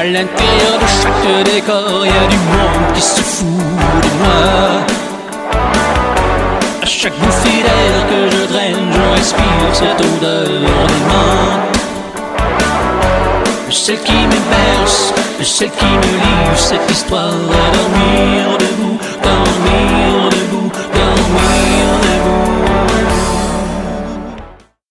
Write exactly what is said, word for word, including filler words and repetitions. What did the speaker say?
À l'intérieur de chaque décor, y a du monde qui se fout de moi. À chaque bouffée d'air que je draine, je respire cette odeur d'aimant. Celle qui me berce, celle qui me livre cette histoire à dormir.